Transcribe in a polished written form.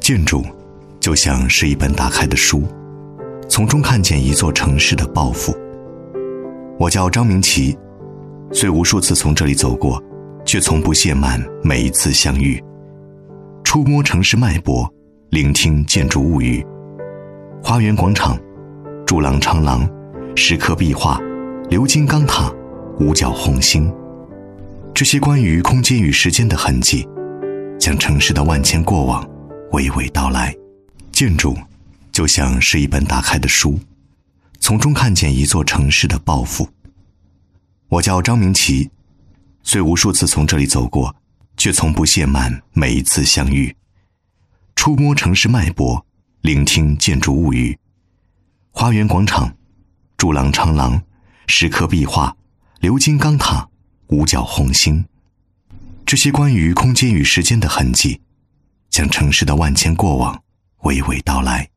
建筑就像是一本打开的书，从中看见一座城市的抱负。我叫张明奇，虽无数次从这里走过，却从不懈慢每一次相遇。触摸城市脉搏，聆听建筑物语。花园广场、柱廊长廊、石刻壁画、鎏金钢塔、五角红星，这些关于空间与时间的痕迹，将城市的万千过往娓娓道来。建筑就像是一本打开的书，从中看见一座城市的抱负。我叫张明奇，虽无数次从这里走过，却从不懈慢每一次相遇。触摸城市脉搏，聆听建筑物语。花园广场、柱廊长廊、石刻壁画、鎏金钢塔、五角红星，这些关于空间与时间的痕迹，将城市的万千过往娓娓道来。